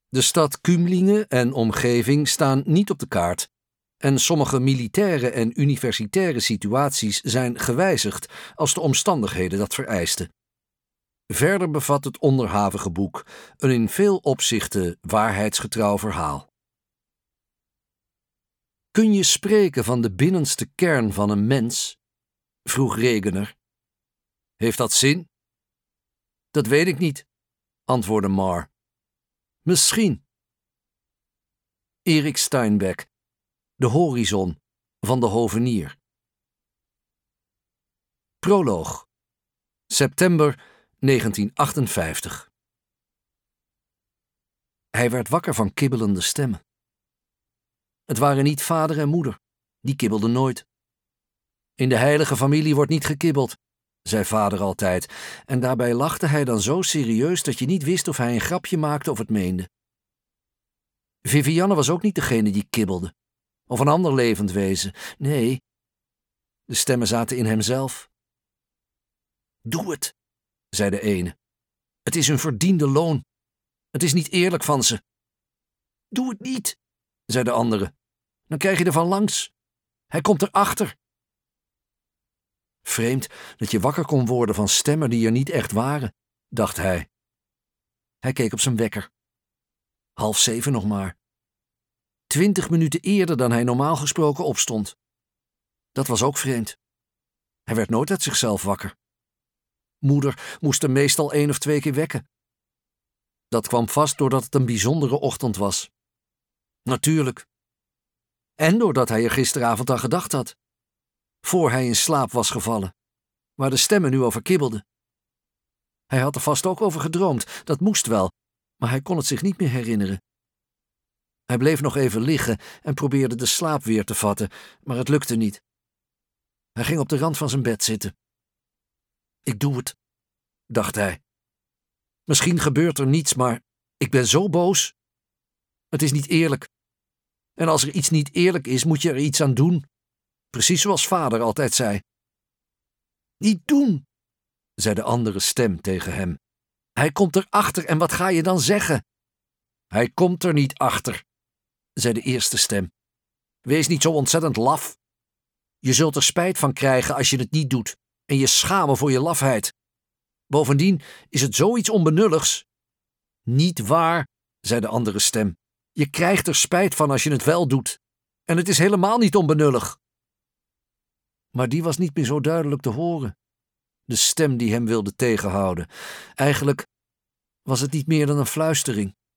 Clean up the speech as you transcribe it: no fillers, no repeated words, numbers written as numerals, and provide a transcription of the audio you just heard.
De stad Kümlinge en omgeving staan niet op de kaart en sommige militaire en universitaire situaties zijn gewijzigd als de omstandigheden dat vereisten. Verder bevat het onderhavige boek een in veel opzichten waarheidsgetrouw verhaal. Kun je spreken van de binnenste kern van een mens? Vroeg Regener. Heeft dat zin? Dat weet ik niet, antwoordde Marr. Misschien. Erik Steinbeck, De horizon van de hovenier. Proloog. September 1958. Hij werd wakker van kibbelende stemmen. Het waren niet vader en moeder, die kibbelden nooit. In de heilige familie wordt niet gekibbeld, zei vader altijd, en daarbij lachte hij dan zo serieus dat je niet wist of hij een grapje maakte of het meende. Vivianne was ook niet degene die kibbelde, of een ander levend wezen. Nee, de stemmen zaten in hemzelf. Doe het, zei de ene. Het is hun verdiende loon. Het is niet eerlijk van ze. Doe het niet, zei de andere. Dan krijg je er van langs. Hij komt erachter. Vreemd dat je wakker kon worden van stemmen die er niet echt waren, dacht hij. Hij keek op zijn wekker. 6:30 nog maar. 20 minuten eerder dan hij normaal gesproken opstond. Dat was ook vreemd. Hij werd nooit uit zichzelf wakker. Moeder moest hem meestal 1 of 2 keer wekken. Dat kwam vast doordat het een bijzondere ochtend was. Natuurlijk. En doordat hij er gisteravond aan gedacht had. Voor hij in slaap was gevallen, waar de stemmen nu over kibbelden. Hij had er vast ook over gedroomd, dat moest wel, maar hij kon het zich niet meer herinneren. Hij bleef nog even liggen en probeerde de slaap weer te vatten, maar het lukte niet. Hij ging op de rand van zijn bed zitten. Ik doe het, dacht hij. Misschien gebeurt er niets, maar ik ben zo boos. Het is niet eerlijk. En als er iets niet eerlijk is, moet je er iets aan doen. Precies zoals vader altijd zei. Niet doen, zei de andere stem tegen hem. Hij komt erachter en wat ga je dan zeggen? Hij komt er niet achter, zei de eerste stem. Wees niet zo ontzettend laf. Je zult er spijt van krijgen als je het niet doet en je schamen voor je lafheid. Bovendien is het zoiets onbenulligs. Niet waar, zei de andere stem. Je krijgt er spijt van als je het wel doet. En het is helemaal niet onbenullig. Maar die was niet meer zo duidelijk te horen. De stem die hem wilde tegenhouden. Eigenlijk was het niet meer dan een fluistering.